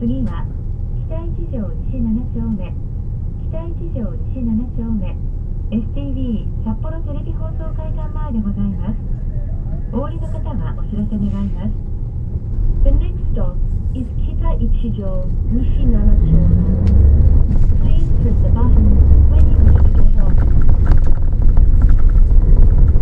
次は北一条西7丁目、北一条西7丁目 STB 札幌テレビ放送会館前でございます。お降りの方はお知らせ願います。 The next stop is Kita Ichijo Nishi 7 Please press the button when you